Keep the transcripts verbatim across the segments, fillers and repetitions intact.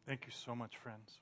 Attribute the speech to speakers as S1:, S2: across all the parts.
S1: Thank you so much, friends.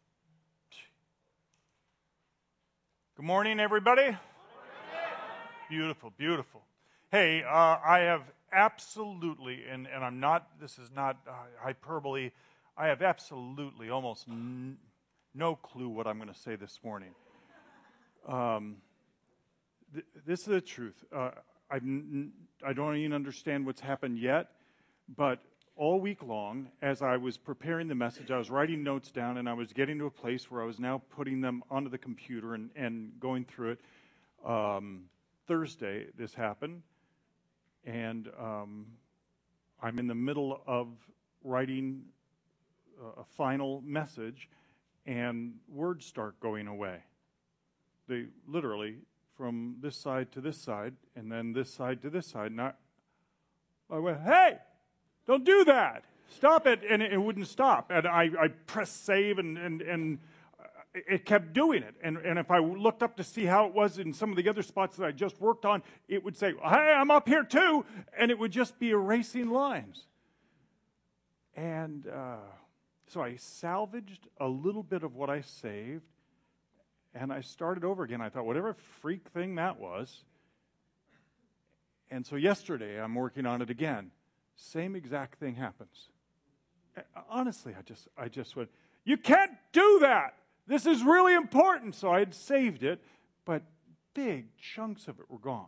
S1: Good morning, everybody. Good morning. Beautiful, beautiful. Hey, uh, I have absolutely, and, and I'm not, this is not uh, hyperbole, I have absolutely almost n- no clue what I'm going to say this morning. Um, th- this is the truth. Uh, I n- I don't even understand what's happened yet, but all week long, as I was preparing the message, I was writing notes down, and I was getting to a place where I was now putting them onto the computer and, and going through it. Um, Thursday, this happened, and um, I'm in the middle of writing a, a final message, and words start going away. They literally, from this side to this side, and then this side to this side, and I, I went, hey! Don't do that. Stop it. And it, it wouldn't stop. And I, I pressed save, and, and, and it kept doing it. And, and if I looked up to see how it was in some of the other spots that I just worked on, it would say, hey, I'm up here too. And it would just be erasing lines. And uh, so I salvaged a little bit of what I saved, and I started over again. I thought, whatever freak thing that was. And so yesterday, I'm working on it again. Same exact thing happens. Honestly, I just I just went, you can't do that. This is really important. So I had saved it, but big chunks of it were gone.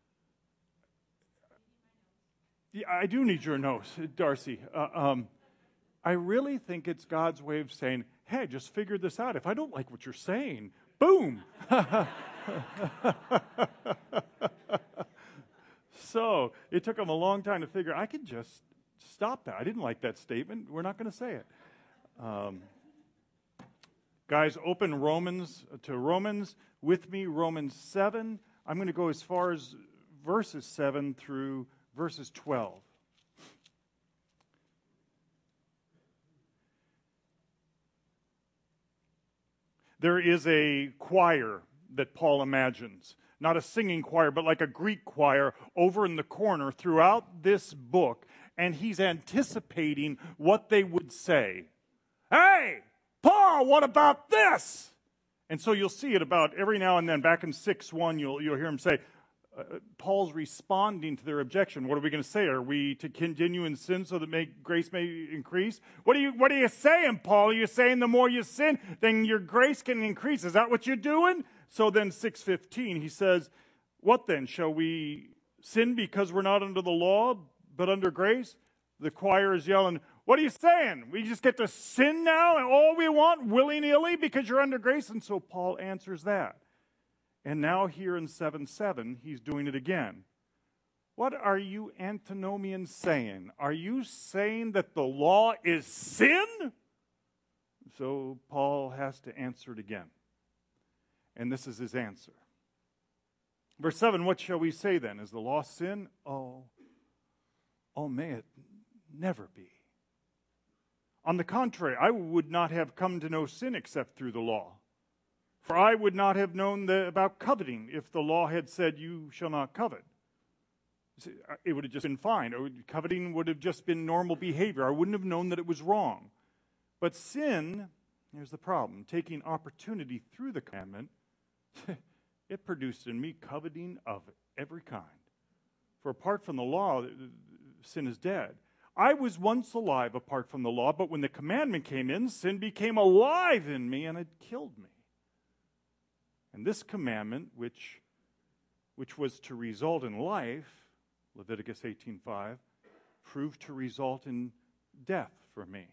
S1: Yeah, I do need your notes, Darcy. Uh, um, I really think it's God's way of saying, hey, I just figured this out. If I don't like what you're saying, boom. So it took them a long time to figure, I could just stop that. I didn't like that statement. We're not going to say it. Um, guys, open Romans to Romans with me, Romans seven. I'm going to go as far as verses seven through verses twelve. There is a choir that Paul imagines. Not a singing choir, but like a Greek choir over in the corner throughout this book, and he's anticipating what they would say. Hey, Paul, what about this? And so you'll see it about every now and then. Back in six one, you'll, you'll hear him say, uh, Paul's responding to their objection. What are we going to say? Are we to continue in sin so that may, grace may increase? What are you, what are you saying, Paul? Are you saying the more you sin, then your grace can increase? Is that what you're doing? So then six fifteen, he says, what then? Shall we sin because we're not under the law, but under grace? The choir is yelling, what are you saying? We just get to sin now and all we want, willy-nilly, because you're under grace? And so Paul answers that. And now here in seven seven, he's doing it again. What are you antinomians saying? Are you saying that the law is sin? So Paul has to answer it again. And this is his answer. Verse seven, what shall we say then? Is the law sin? Oh, oh, may it never be. On the contrary, I would not have come to know sin except through the law. For I would not have known the, about coveting if the law had said, you shall not covet. It would have just been fine. Coveting would have just been normal behavior. I wouldn't have known that it was wrong. But sin, here's the problem, taking opportunity through the commandment, it produced in me coveting of every kind. For apart from the law, sin is dead. I was once alive apart from the law, but when the commandment came in, sin became alive in me and it killed me. And this commandment, which, which was to result in life, Leviticus eighteen five, proved to result in death for me.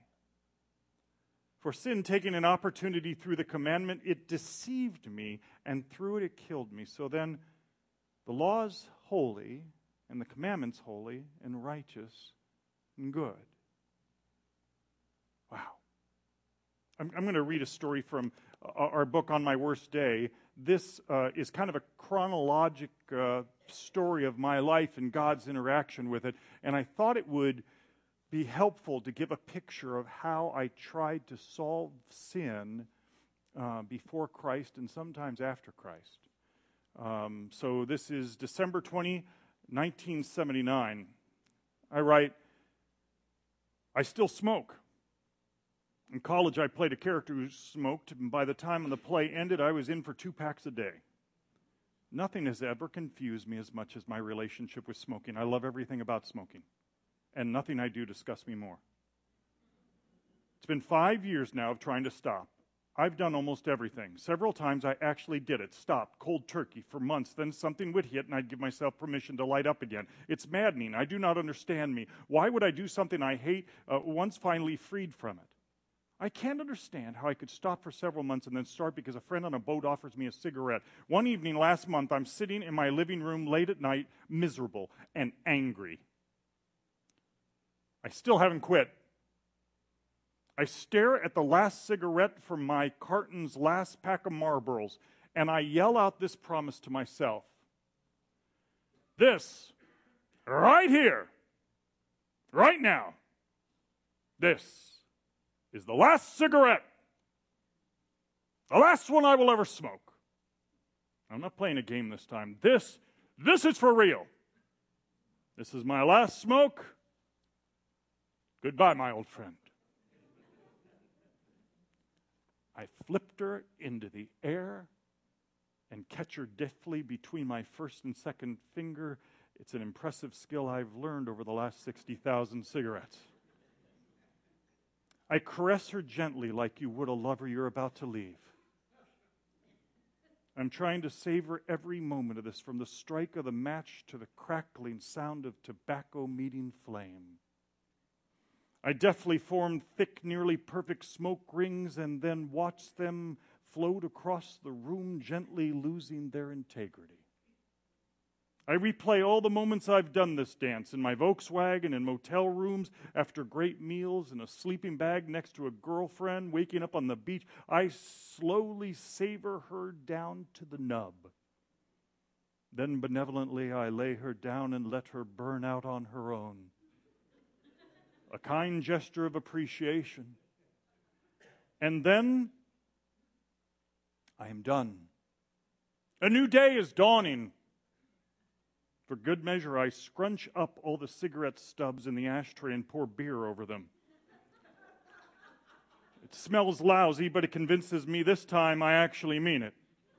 S1: For sin, taking an opportunity through the commandment, it deceived me, and through it, it killed me. So then, the law's holy, and the commandment's holy, and righteous, and good. Wow. I'm, I'm going to read a story from our book, On My Worst Day. This uh, is kind of a chronologic uh, story of my life and God's interaction with it, and I thought it would be helpful to give a picture of how I tried to solve sin uh, before Christ and sometimes after Christ. Um, so this is December twentieth, nineteen seventy-nine. I write, I still smoke. In college, I played a character who smoked, and by the time the play ended, I was in for two packs a day. Nothing has ever confused me as much as my relationship with smoking. I love everything about smoking, and nothing I do disgusts me more. It's been five years now of trying to stop. I've done almost everything. Several times I actually did it, stopped, cold turkey for months. Then something would hit and I'd give myself permission to light up again. It's maddening. I do not understand me. Why would I do something I hate uh, once finally freed from it? I can't understand how I could stop for several months and then start because a friend on a boat offers me a cigarette. One evening last month, I'm sitting in my living room late at night, miserable and angry. I still haven't quit. I stare at the last cigarette from my carton's last pack of Marlboros, and I yell out this promise to myself. This, right here, right now, this is the last cigarette, the last one I will ever smoke. I'm not playing a game this time. This, this is for real. This is my last smoke. Goodbye, my old friend. I flipped her into the air and catch her deftly between my first and second finger. It's an impressive skill I've learned over the last sixty thousand cigarettes. I caress her gently like you would a lover you're about to leave. I'm trying to savor every moment of this, from the strike of the match to the crackling sound of tobacco meeting flame. I deftly formed thick, nearly perfect smoke rings and then watched them float across the room, gently losing their integrity. I replay all the moments I've done this dance in my Volkswagen, in motel rooms, after great meals, in a sleeping bag next to a girlfriend, waking up on the beach. I slowly savor her down to the nub. Then benevolently I lay her down and let her burn out on her own. A kind gesture of appreciation. And then I am done. A new day is dawning. For good measure, I scrunch up all the cigarette stubs in the ashtray and pour beer over them. It smells lousy, but it convinces me this time I actually mean it.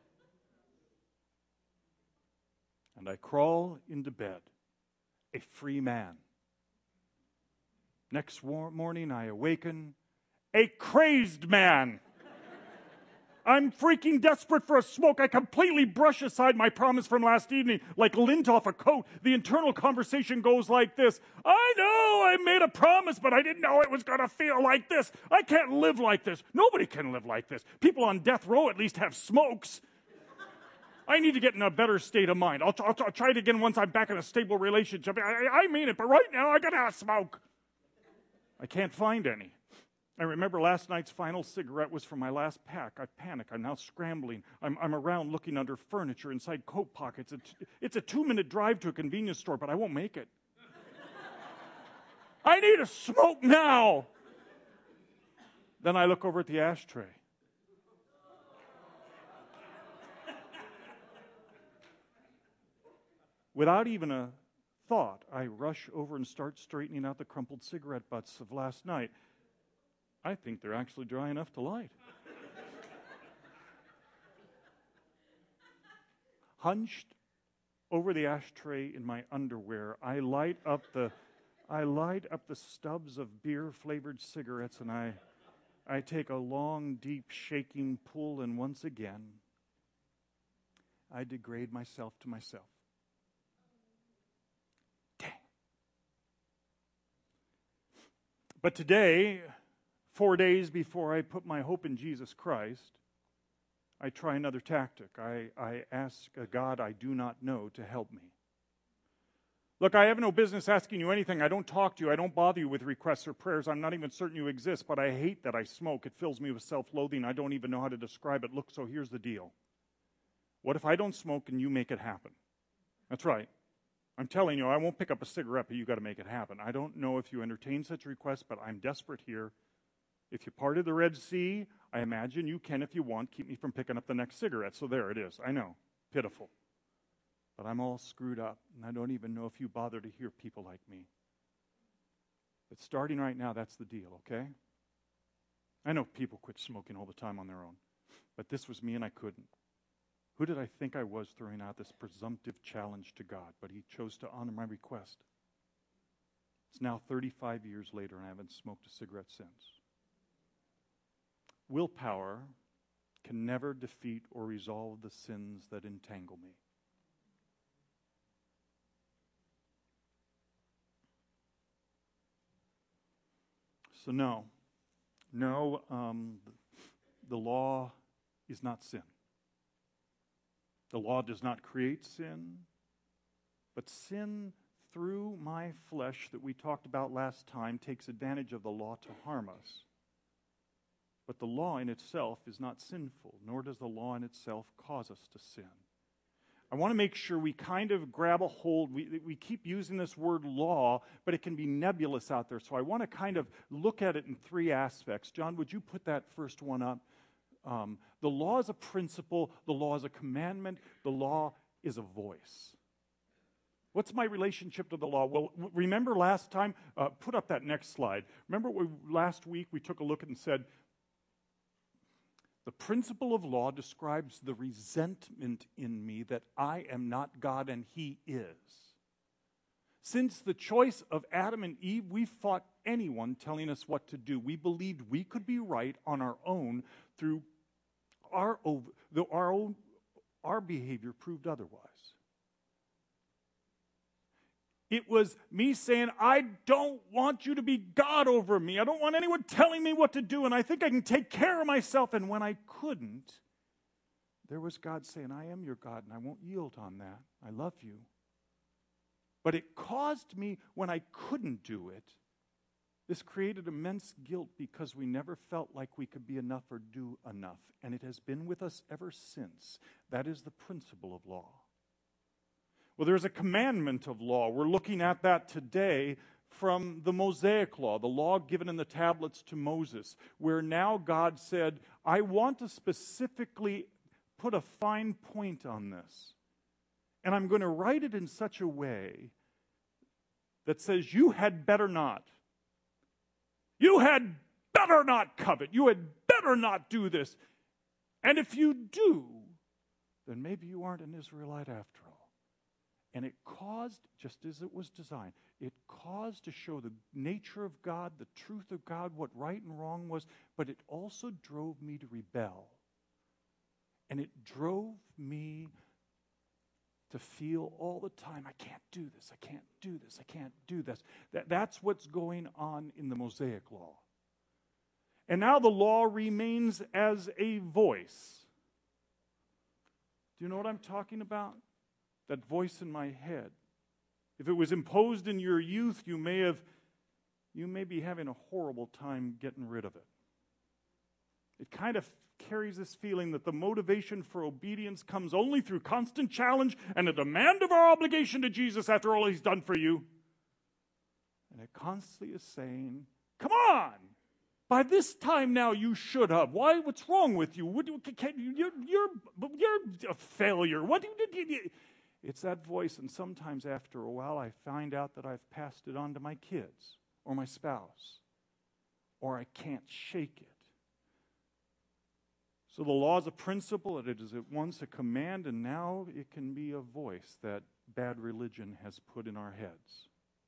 S1: And I crawl into bed, a free man. Next war- morning, I awaken a crazed man. I'm freaking desperate for a smoke. I completely brush aside my promise from last evening like lint off a coat. The internal conversation goes like this. I know I made a promise, but I didn't know it was going to feel like this. I can't live like this. Nobody can live like this. People on death row at least have smokes. I need to get in a better state of mind. I'll, I'll, I'll try it again once I'm back in a stable relationship. I, I mean it, but right now I got to have a smoke. I can't find any. I remember last night's final cigarette was from my last pack. I panic. I'm now scrambling. I'm, I'm around looking under furniture, inside coat pockets. It's, it's a two-minute drive to a convenience store, but I won't make it. I need a smoke now. Then I look over at the ashtray. Without even a thought, I rush over and start straightening out the crumpled cigarette butts of last night. I think they're actually dry enough to light. Hunched over the ashtray in my underwear, I light up the I light up the stubs of beer-flavored cigarettes, and I I take a long, deep, shaking pull, and once again, I degrade myself to myself. But today, four days before I put my hope in Jesus Christ, I try another tactic. I, I ask a God I do not know to help me. Look, I have no business asking you anything. I don't talk to you. I don't bother you with requests or prayers. I'm not even certain you exist, but I hate that I smoke. It fills me with self-loathing. I don't even know how to describe it. Look, so here's the deal. What if I don't smoke and you make it happen? That's right. I'm telling you, I won't pick up a cigarette, but you got to make it happen. I don't know if you entertain such requests, but I'm desperate here. If you parted the Red Sea, I imagine you can, if you want, keep me from picking up the next cigarette. So there it is. I know. Pitiful. But I'm all screwed up, and I don't even know if you bother to hear people like me. But starting right now, that's the deal, okay? I know people quit smoking all the time on their own, but this was me and I couldn't. Who did I think I was throwing out this presumptive challenge to God? But he chose to honor my request. It's now thirty-five years later and I haven't smoked a cigarette since. Willpower can never defeat or resolve the sins that entangle me. So no, no, um, the law is not sin. The law does not create sin, but sin through my flesh that we talked about last time takes advantage of the law to harm us. But the law in itself is not sinful, nor does the law in itself cause us to sin. I want to make sure we kind of grab a hold. We, we keep using this word law, but it can be nebulous out there. So I want to kind of look at it in three aspects. John, would you put that first one up? Um, the law is a principle. The law is a commandment. The law is a voice. What's my relationship to the law? Well, remember last time? Uh, put up that next slide. Remember we, last week we took a look and said, the principle of law describes the resentment in me that I am not God and He is. Since the choice of Adam and Eve, we fought anyone telling us what to do. We believed we could be right on our own through our, our own, our behavior proved otherwise. It was me saying, I don't want you to be God over me. I don't want anyone telling me what to do, and I think I can take care of myself. And when I couldn't, there was God saying, I am your God, and I won't yield on that. I love you. But it caused me, when I couldn't do it, this created immense guilt because we never felt like we could be enough or do enough. And it has been with us ever since. That is the principle of law. Well, there's a commandment of law. We're looking at that today from the Mosaic law, the law given in the tablets to Moses, where now God said, I want to specifically put a fine point on this. And I'm going to write it in such a way that says, you had better not. You had better not covet. You had better not do this. And if you do, then maybe you aren't an Israelite after all. And it caused, just as it was designed, it caused to show the nature of God, the truth of God, what right and wrong was, but it also drove me to rebel. And it drove me to feel all the time, I can't do this, I can't do this, I can't do this. That, that's what's going on in the Mosaic law. And now the law remains as a voice. Do you know what I'm talking about? That voice in my head. If it was imposed in your youth, you may have, you may be having a horrible time getting rid of it. It kind of carries this feeling that the motivation for obedience comes only through constant challenge and a demand of our obligation to Jesus after all He's done for you. And it constantly is saying, come on! By this time now you should have. Why? What's wrong with you? What, can, you're, you're, you're a failure. What do you... It's that voice, and sometimes after a while I find out that I've passed it on to my kids or my spouse, or I can't shake it. So the law is a principle, it is at once a command, and now it can be a voice that bad religion has put in our heads.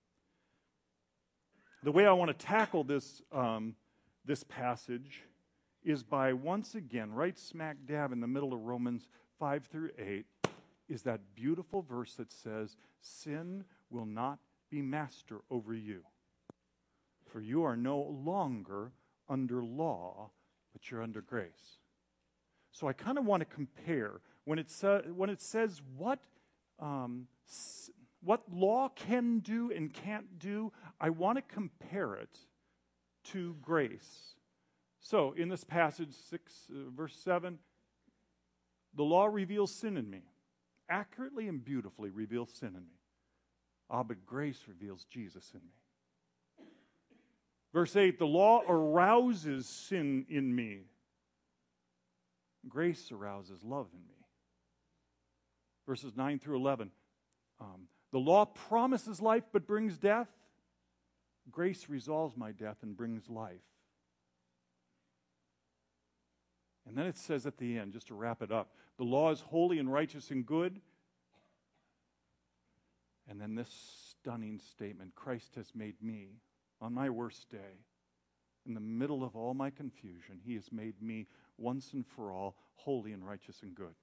S1: The way I want to tackle this, um, this passage is by once again, right smack dab in the middle of Romans five through eight, is that beautiful verse that says, sin will not be master over you. For you are no longer under law, but you're under grace. So I kind of want to compare, when it, sa- when it says what, um, s- what law can do and can't do, I want to compare it to grace. So in this passage, six, uh, verse seven, the law reveals sin in me. Accurately and beautifully reveals sin in me. Ah, but grace reveals Jesus in me. Verse eight, the law arouses sin in me. Grace arouses love in me. Verses nine through eleven, um, the law promises life but brings death. Grace resolves my death and brings life. And then it says at the end, just to wrap it up, the law is holy and righteous and good. And then this stunning statement, Christ has made me, on my worst day, in the middle of all my confusion, he has made me once and for all holy and righteous and good.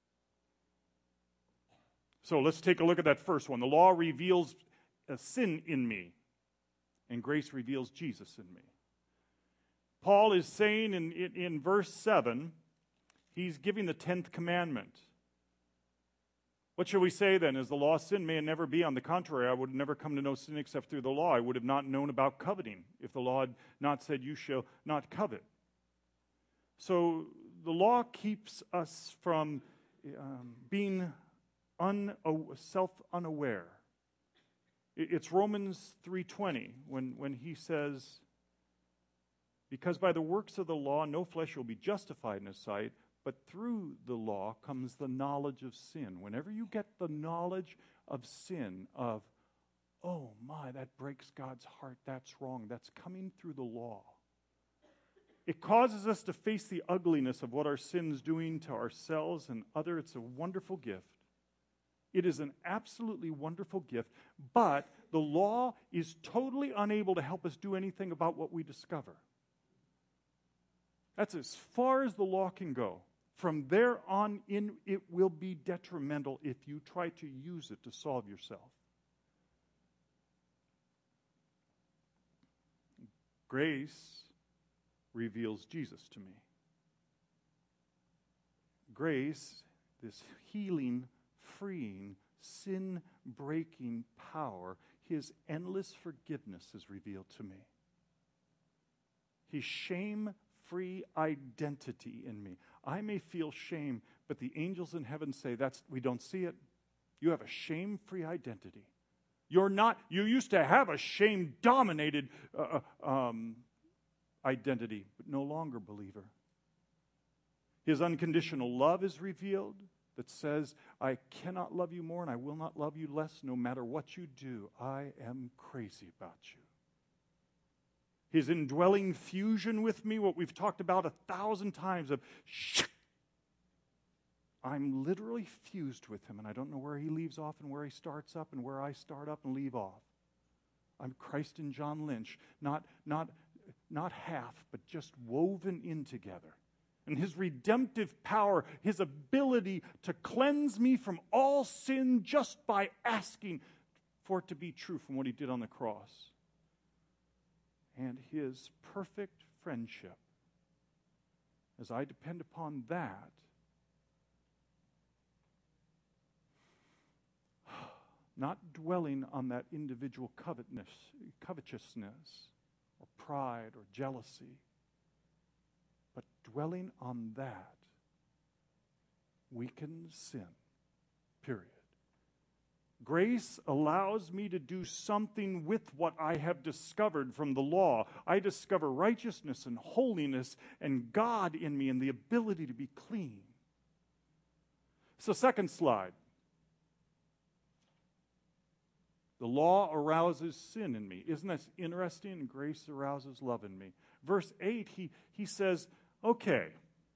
S1: So let's take a look at that first one. The law reveals a sin in me, and grace reveals Jesus in me. Paul is saying in, in, in verse seven, he's giving the tenth commandment. What shall we say then? Is the law sin? May it never be. On the contrary, I would never come to know sin except through the law. I would have not known about coveting if the law had not said, you shall not covet. So the law keeps us from um, being un- self-unaware. It's Romans three twenty when, when he says, because by the works of the law no flesh will be justified in his sight, but through the law comes the knowledge of sin. Whenever you get the knowledge of sin, of, oh my, that breaks God's heart, that's wrong, that's coming through the law. It causes us to face the ugliness of what our sin's doing to ourselves and other. It's a wonderful gift. It is an absolutely wonderful gift, but the law is totally unable to help us do anything about what we discover. That's as far as the law can go. From there on in, it will be detrimental if you try to use it to solve yourself. Grace reveals Jesus to me. Grace, this healing, freeing, sin-breaking power, his endless forgiveness is revealed to me. His shame-free identity in me. I may feel shame, but the angels in heaven say, "That's we don't see it. You have a shame-free identity. You're not, you used to have a shame-dominated uh, um, identity, but no longer, believer. His unconditional love is revealed that says, I cannot love you more and I will not love you less no matter what you do. I am crazy about you. His indwelling fusion with me, what we've talked about a thousand times of, I'm literally fused with him, and I don't know where he leaves off and where he starts up and where I start up and leave off. I'm Christ and John Lynch, not, not, not half, but just woven in together. And his redemptive power, his ability to cleanse me from all sin just by asking for it to be true from what he did on the cross. And his perfect friendship, as I depend upon that, not dwelling on that individual covetousness, covetousness or pride or jealousy, but dwelling on that weakens sin, period. Grace allows me to do something with what I have discovered from the law. I discover righteousness and holiness and God in me and the ability to be clean. So, second slide. The law arouses sin in me. Isn't that interesting? Grace arouses love in me. Verse eight, he, he says, okay,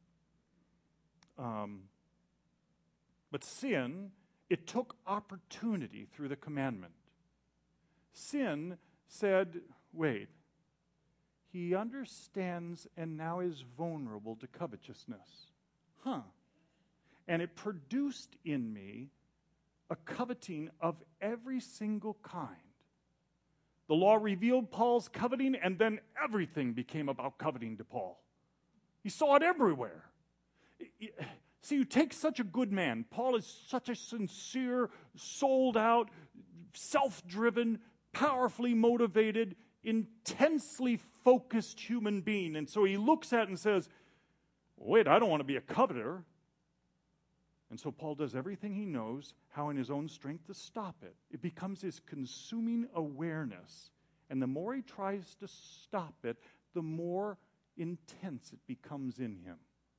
S1: um, but sin, it took opportunity through the commandment. Sin said, wait, he understands and now is vulnerable to covetousness. Huh. And it produced in me a coveting of every single kind. The law revealed Paul's coveting, and then everything became about coveting to Paul. He saw it everywhere. See, you take such a good man. Paul is such a sincere, sold-out, self-driven, powerfully motivated, intensely focused human being. And so he looks at it and says, wait, I don't want to be a coveter. And so Paul does everything he knows, how in his own strength to stop it. It becomes his consuming awareness. And the more he tries to stop it, the more intense it becomes in him.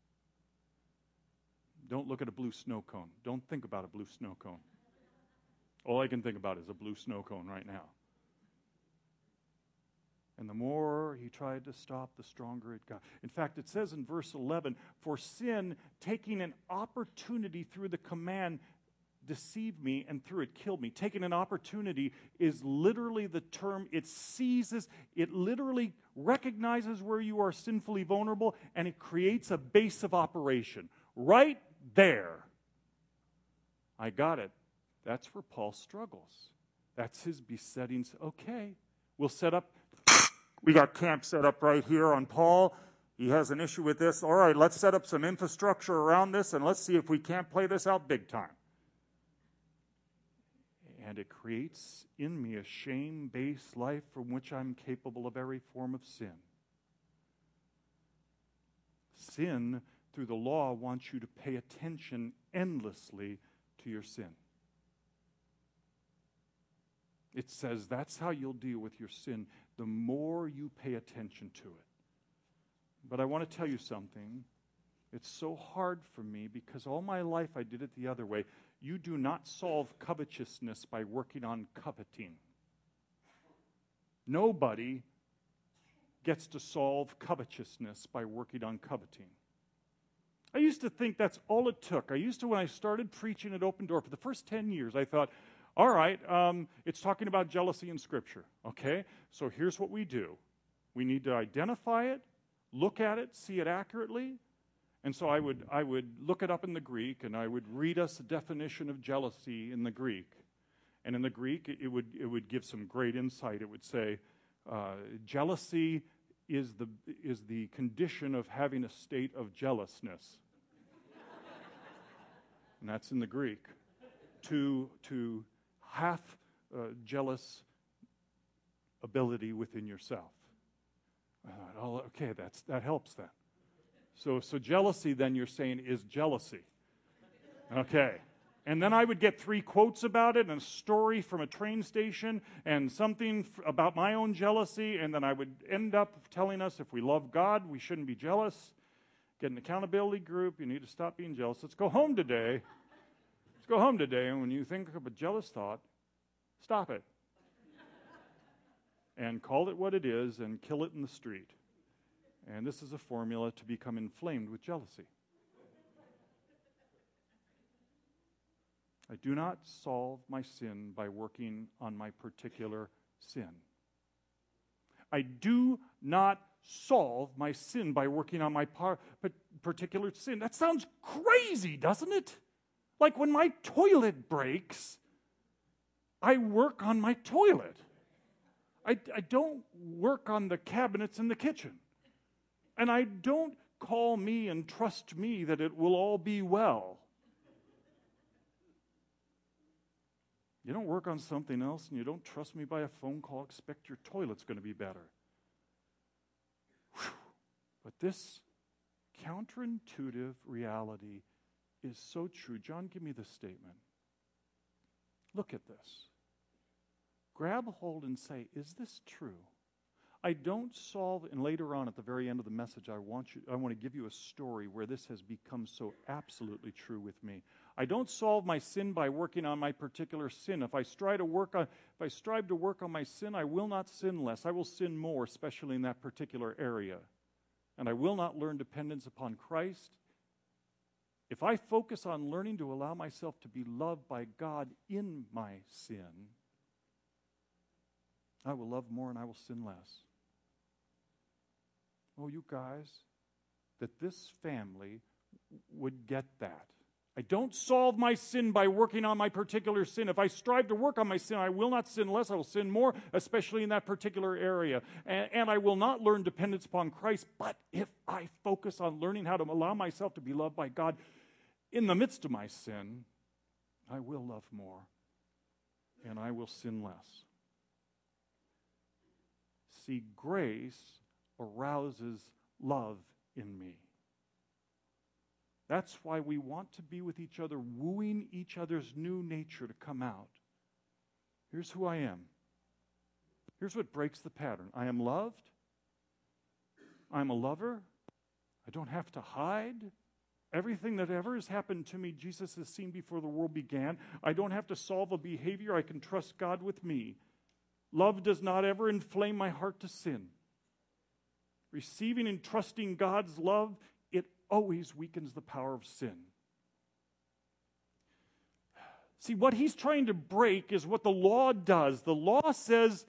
S1: Don't look at a blue snow cone. Don't think about a blue snow cone. All I can think about is a blue snow cone right now. And the more he tried to stop, the stronger it got. In fact, it says in verse eleven, for sin, taking an opportunity through the command, deceived me, and through it killed me. Taking an opportunity is literally the term. It seizes, it literally recognizes where you are sinfully vulnerable, and it creates a base of operation. Right there. I got it. That's where Paul struggles. That's his besettings. Okay, we'll set up, we got camp set up right here on Paul. He has an issue with this. All right, let's set up some infrastructure around this, and let's see if we can't play this out big time. And it creates in me a shame-based life from which I'm capable of every form of sin. Sin, through the law, wants you to pay attention endlessly to your sin. It says that's how you'll deal with your sin, the more you pay attention to it. But I want to tell you something. It's so hard for me because all my life I did it the other way. You do not solve covetousness by working on coveting. Nobody gets to solve covetousness by working on coveting. I used to think that's all it took. I used to, when I started preaching at Open Door, for the first ten years, I thought, all right, um, it's talking about jealousy in Scripture, okay? So here's what we do. We need to identify it, look at it, see it accurately. And so I would I would look it up in the Greek, and I would read us a definition of jealousy in the Greek. And in the Greek, it would it would give some great insight. It would say, uh, jealousy is the is the condition of having a state of jealousness. And that's in the Greek. To to half uh, jealous ability within yourself. I thought, oh, okay, that's that helps then. So, so jealousy, then you're saying, is jealousy. Okay. And then I would get three quotes about it and a story from a train station and something f- about my own jealousy, and then I would end up telling us if we love God, we shouldn't be jealous. Get an accountability group. You need to stop being jealous. Let's go home today. Let's go home today, and when you think of a jealous thought, stop it. And call it what it is and kill it in the street. And this is a formula to become inflamed with jealousy. I do not solve my sin by working on my particular sin. I do not solve my sin by working on my par- particular sin. That sounds crazy, doesn't it? Like when my toilet breaks, I work on my toilet. I, I don't work on the cabinets in the kitchen. And I don't call me and trust me that it will all be well. You don't work on something else and you don't trust me by a phone call, expect your toilet's going to be better. Whew. But this counterintuitive reality is so true. John, give me this statement. Look at this. Grab hold and say, is this true? I don't solve, and later on at the very end of the message, I want you, I want to give you a story where this has become so absolutely true with me. I don't solve my sin by working on my particular sin. If I strive to work on, if I strive to work on my sin, I will not sin less. I will sin more, especially in that particular area. And I will not learn dependence upon Christ. If I focus on learning to allow myself to be loved by God in my sin, I will love more and I will sin less. Oh, you guys, that this family would get that. I don't solve my sin by working on my particular sin. If I strive to work on my sin, I will not sin less. I will sin more, especially in that particular area. And, and I will not learn dependence upon Christ. But if I focus on learning how to allow myself to be loved by God in the midst of my sin, I will love more and I will sin less. See, grace arouses love in me. That's why we want to be with each other, wooing each other's new nature to come out. Here's who I am. Here's what breaks the pattern. I am loved. I'm a lover. I don't have to hide. Everything that ever has happened to me, Jesus has seen before the world began. I don't have to solve a behavior. I can trust God with me. Love does not ever inflame my heart to sin. Receiving and trusting God's love, it always weakens the power of sin. See, what he's trying to break is what the law does. The law says,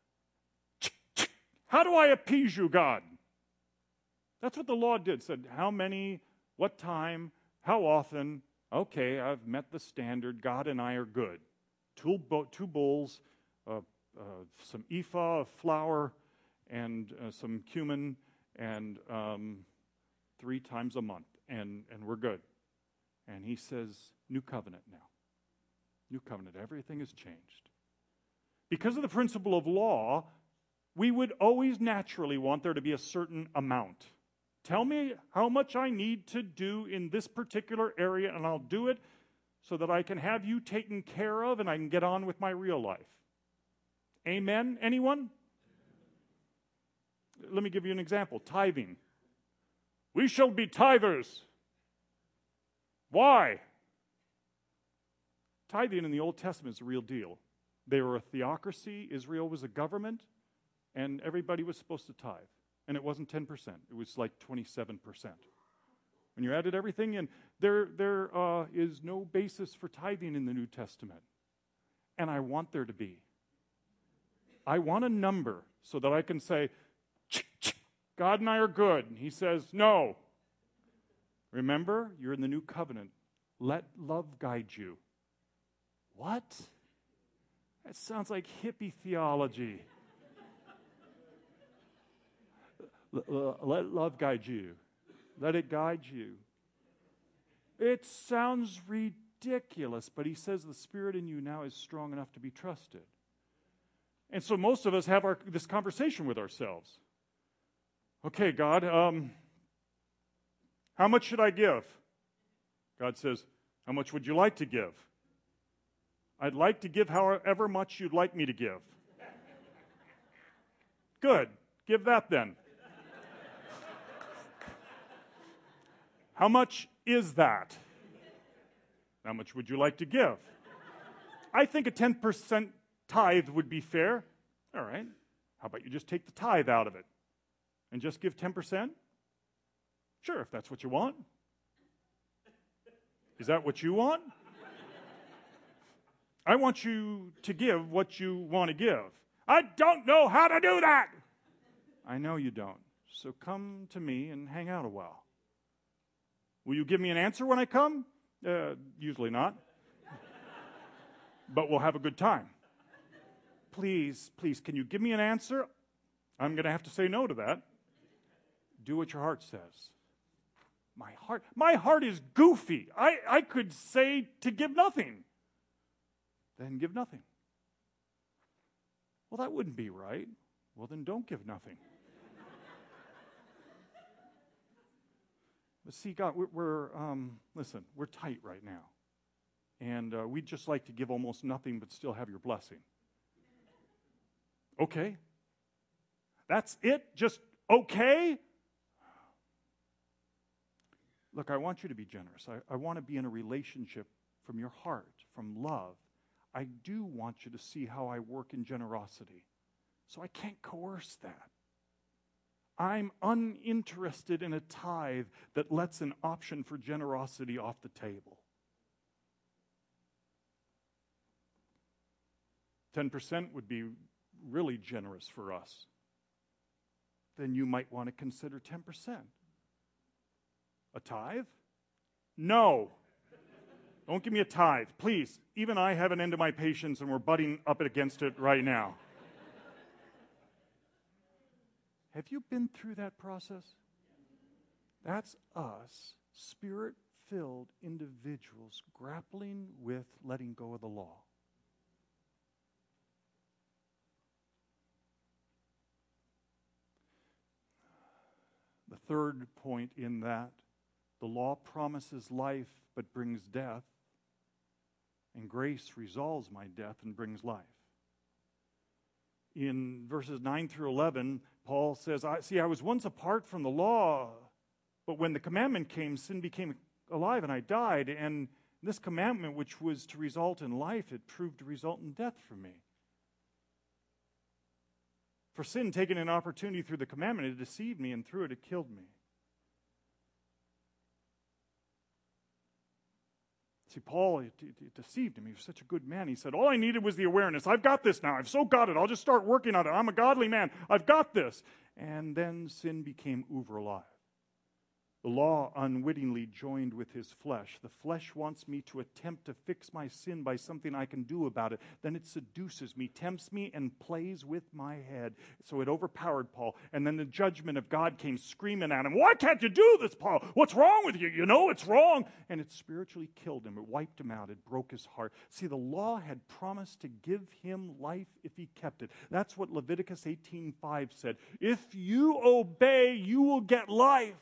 S1: how do I appease you, God? That's what the law did. It said, how many, what time, how often? Okay, I've met the standard. God and I are good. Two, bo- two bowls, uh, uh, some ephah of flour, and uh, some cumin, and um, three times a month, and, and we're good. And he says, new covenant now. New covenant. Everything has changed. Because of the principle of law, we would always naturally want there to be a certain amount. Tell me how much I need to do in this particular area, and I'll do it so that I can have you taken care of and I can get on with my real life. Amen? Anyone? Let me give you an example. Tithing. We shall be tithers. Why? Tithing in the Old Testament is a real deal. They were a theocracy. Israel was a government, and everybody was supposed to tithe. And it wasn't ten percent. It was like twenty-seven percent. When you added everything in, there, there uh, is no basis for tithing in the New Testament. And I want there to be. I want a number so that I can say, God and I are good. And he says, no. Remember, you're in the new covenant. Let love guide you. What? That sounds like hippie theology. Let love guide you. Let it guide you. It sounds ridiculous, but he says the Spirit in you now is strong enough to be trusted. And so most of us have our, this conversation with ourselves. Okay, God, um, how much should I give? God says, how much would you like to give? I'd like to give however much you'd like me to give. Good. Give that then. How much is that? How much would you like to give? I think a ten percent tithe would be fair. All right. How about you just take the tithe out of it and just give ten percent? Sure, if that's what you want. Is that what you want? I want you to give what you want to give. I don't know how to do that. I know you don't. So come to me and hang out a while. Will you give me an answer when I come? Uh, usually not. But we'll have a good time. Please, please, can you give me an answer? I'm going to have to say no to that. Do what your heart says. My heart, my heart is goofy. I, I could say to give nothing. Then give nothing. Well, that wouldn't be right. Well, then don't give nothing. But see, God, we're, we're um, listen, we're tight right now. And uh, we'd just like to give almost nothing but still have your blessing. Okay. That's it? Just okay? Look, I want you to be generous. I, I want to be in a relationship from your heart, from love. I do want you to see how I work in generosity. So I can't coerce that. I'm uninterested in a tithe that lets an option for generosity off the table. ten percent would be really generous for us. Then you might want to consider ten percent. A tithe? No. Don't give me a tithe, please. Even I have an end to my patience, and we're butting up against it right now. Have you been through that process? That's us, Spirit-filled individuals grappling with letting go of the law. The third point in that, the law promises life but brings death, and grace resolves my death and brings life. In verses nine through eleven, Paul says, I, see, I was once apart from the law, but when the commandment came, sin became alive and I died. And this commandment, which was to result in life, it proved to result in death for me. For sin, taking an opportunity through the commandment, it deceived me, and through it, it killed me. See, Paul, it, it, it deceived him. He was such a good man. He said, all I needed was the awareness. I've got this now. I've so got it. I'll just start working on it. I'm a godly man. I've got this. And then sin became uber alive. The law unwittingly joined with his flesh. The flesh wants me to attempt to fix my sin by something I can do about it. Then it seduces me, tempts me, and plays with my head. So it overpowered Paul. And then the judgment of God came screaming at him. Why can't you do this, Paul? What's wrong with you? You know it's wrong. And it spiritually killed him. It wiped him out. It broke his heart. See, the law had promised to give him life if he kept it. That's what Leviticus eighteen five said. If you obey, you will get life.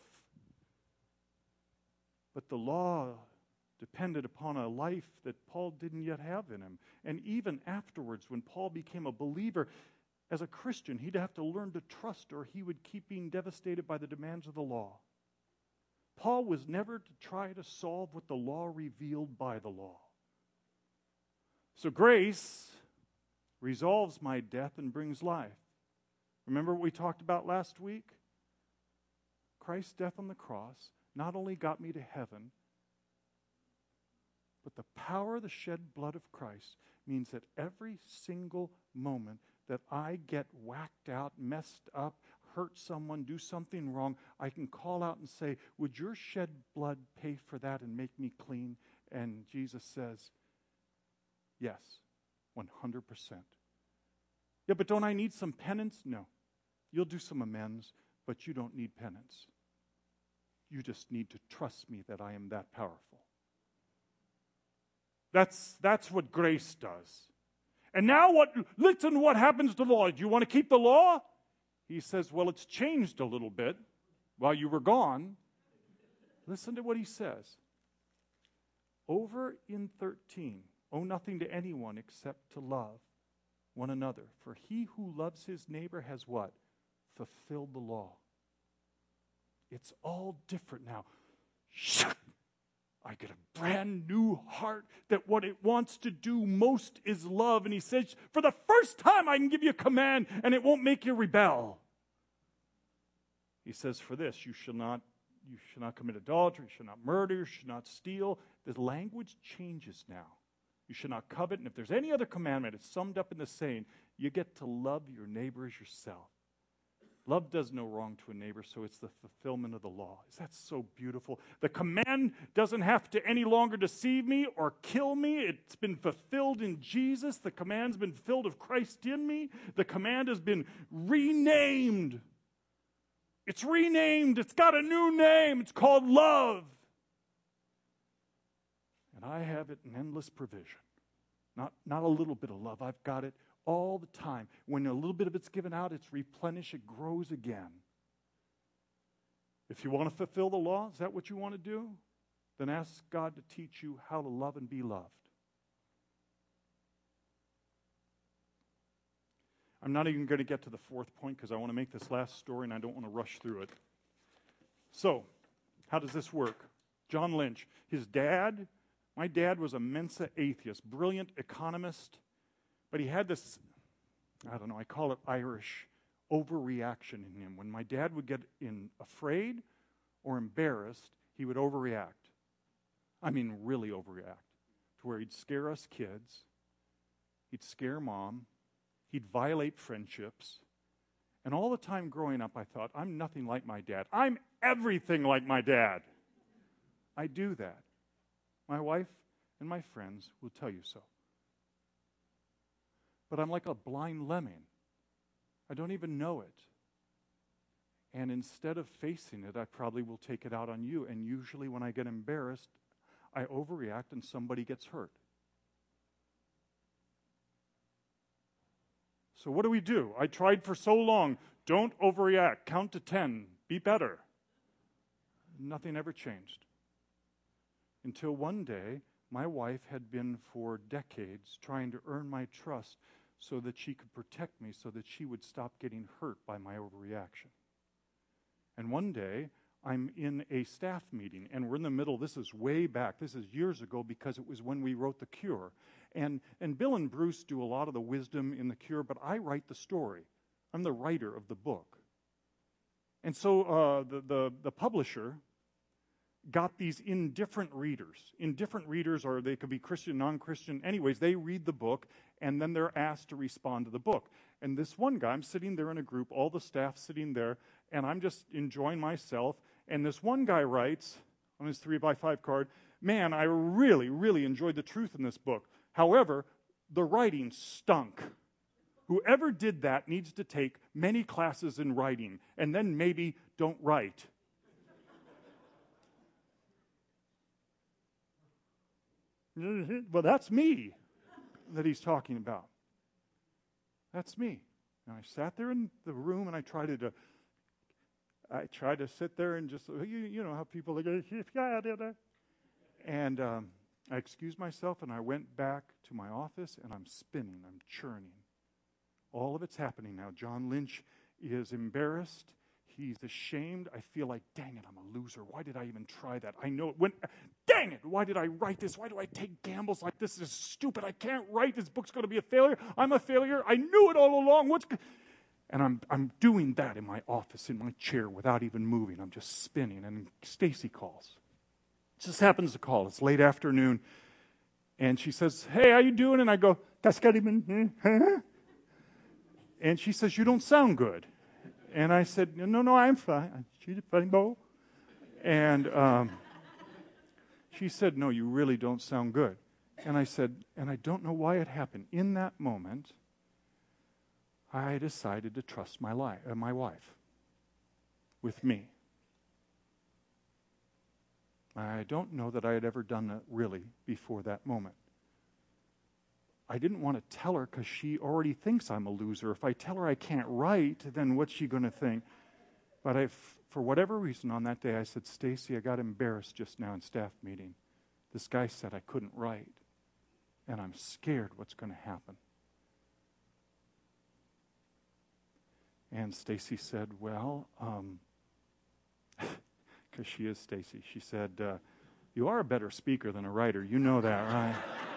S1: But the law depended upon a life that Paul didn't yet have in him. And even afterwards, when Paul became a believer, as a Christian, he'd have to learn to trust, or he would keep being devastated by the demands of the law. Paul was never to try to solve what the law revealed by the law. So grace resolves my death and brings life. Remember what we talked about last week? Christ's death on the cross not only got me to heaven, but the power of the shed blood of Christ means that every single moment that I get whacked out, messed up, hurt someone, do something wrong, I can call out and say, would your shed blood pay for that and make me clean? And Jesus says, yes, one hundred percent. Yeah, but don't I need some penance? No. You'll do some amends, but you don't need penance. You just need to trust me that I am that powerful. That's, that's what grace does. And now what, listen what happens to the law. Do you want to keep the law? He says, well, it's changed a little bit while you were gone. Listen to what he says. Over in thirteen, owe nothing to anyone except to love one another. For he who loves his neighbor has what? Fulfilled the law. It's all different now. I get a brand new heart that what it wants to do most is love. And he says, for the first time I can give you a command and it won't make you rebel. He says, for this, you shall not, you shall not commit adultery, you shall not murder, you shall not steal. The language changes now. You shall not covet. And if there's any other commandment, it's summed up in the saying, you get to love your neighbor as yourself. Love does no wrong to a neighbor, so it's the fulfillment of the law. Is that so beautiful? The command doesn't have to any longer deceive me or kill me. It's been fulfilled in Jesus. The command's been filled of Christ in me. The command has been renamed. It's renamed. It's got a new name. It's called love. And I have it in endless provision. Not, not a little bit of love. I've got it all the time. When a little bit of it's given out, it's replenished, it grows again. If you want to fulfill the law, is that what you want to do? Then ask God to teach you how to love and be loved. I'm not even going to get to the fourth point because I want to make this last story and I don't want to rush through it. So, how does this work? John Lynch, his dad, my dad was a Mensa atheist, brilliant economist. But he had this, I don't know, I call it Irish overreaction in him. When my dad would get in afraid or embarrassed, he would overreact. I mean, really overreact. To where he'd scare us kids. He'd scare mom. He'd violate friendships. And all the time growing up, I thought, I'm nothing like my dad. I'm everything like my dad. I do that. My wife and my friends will tell you so. But I'm like a blind lemming. I don't even know it. And instead of facing it, I probably will take it out on you. And usually when I get embarrassed, I overreact and somebody gets hurt. So what do we do? I tried for so long. Don't overreact. Count to ten. Be better. Nothing ever changed. Until one day, my wife had been for decades trying to earn my trust so that she could protect me, so that she would stop getting hurt by my overreaction. And one day, I'm in a staff meeting, and we're in the middle. This is way back. This is years ago because it was when we wrote The Cure. And, and Bill and Bruce do a lot of the wisdom in The Cure, but I write the story. I'm the writer of the book. And so uh, the, the, the publisher got these indifferent readers. Indifferent readers, or they could be Christian, non-Christian. Anyways, they read the book, and then they're asked to respond to the book. And this one guy, I'm sitting there in a group, all the staff sitting there, and I'm just enjoying myself. And this one guy writes on his three by five card, man, I really, really enjoyed the truth in this book. However, the writing stunk. Whoever did that needs to take many classes in writing, and then maybe don't write. Well, that's me that he's talking about. That's me. And I sat there in the room, and I tried to, I tried to sit there and just, you, you know how people go, and um, I excused myself, and I went back to my office, and I'm spinning, I'm churning. All of it's happening now. John Lynch is embarrassed. He's ashamed. I feel like, dang it, I'm a loser. Why did I even try that? I know it went, dang it, why did I write this? Why do I take gambles like this? This is stupid. I can't write. This book's going to be a failure. I'm a failure. I knew it all along. What's go-? And I'm I'm doing that in my office, in my chair, without even moving. I'm just spinning. And Stacy calls. Just happens to call. It's late afternoon. And she says, hey, how you doing? And I go, and she says, you don't sound good. And I said, no, no, I'm fine. She's a funny boy. And um, she said, no, you really don't sound good. And I said, and I don't know why it happened. In that moment, I decided to trust my, li- uh, my wife with me. I don't know that I had ever done that really before that moment. I didn't want to tell her because she already thinks I'm a loser. If I tell her I can't write, then what's she going to think? But I, for whatever reason on that day, I said, Stacy, I got embarrassed just now in staff meeting. This guy said I couldn't write, and I'm scared what's going to happen. And Stacy said, well, um, because she is Stacy, she said, uh, you are a better speaker than a writer. You know that, right?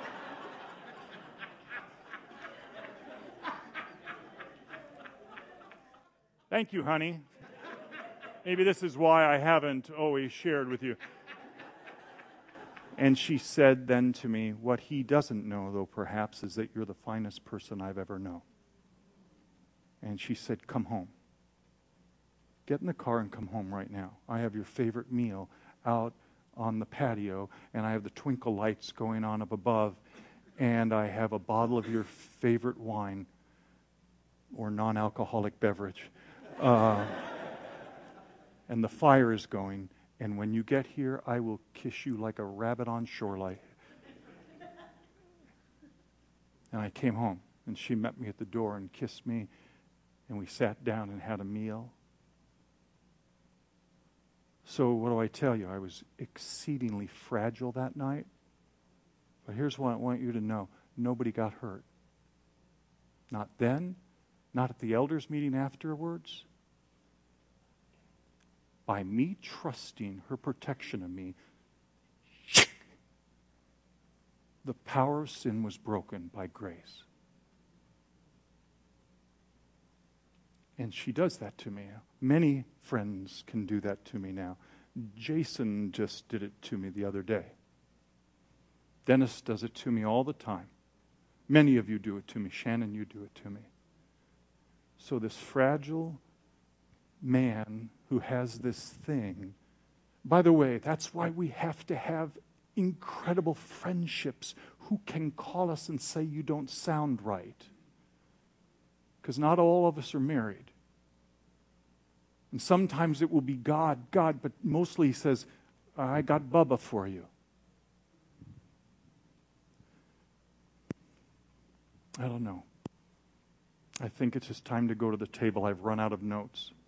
S1: Thank you, honey. Maybe this is why I haven't always shared with you. And she said then to me, what he doesn't know, though, perhaps, is that you're the finest person I've ever known. And she said, come home. Get in the car and come home right now. I have your favorite meal out on the patio, and I have the twinkle lights going on up above, and I have a bottle of your favorite wine or non-alcoholic beverage. Uh, and the fire is going, and when you get here, I will kiss you like a rabbit on shorelight. And I came home, and she met me at the door and kissed me, and we sat down and had a meal. So what do I tell you? I was exceedingly fragile that night. But here's what I want you to know. Nobody got hurt. Not then, not at the elders' meeting afterwards. By me trusting her protection of me, the power of sin was broken by grace. And she does that to me. Many friends can do that to me now. Jason just did it to me the other day. Dennis does it to me all the time. Many of you do it to me. Shannon, you do it to me. So this fragile man who has this thing, by the way, that's why we have to have incredible friendships who can call us and say you don't sound right. Because not all of us are married. And sometimes it will be God, God, but mostly he says, I got Bubba for you. I don't know. I think it's just time to go to the table. I've run out of notes.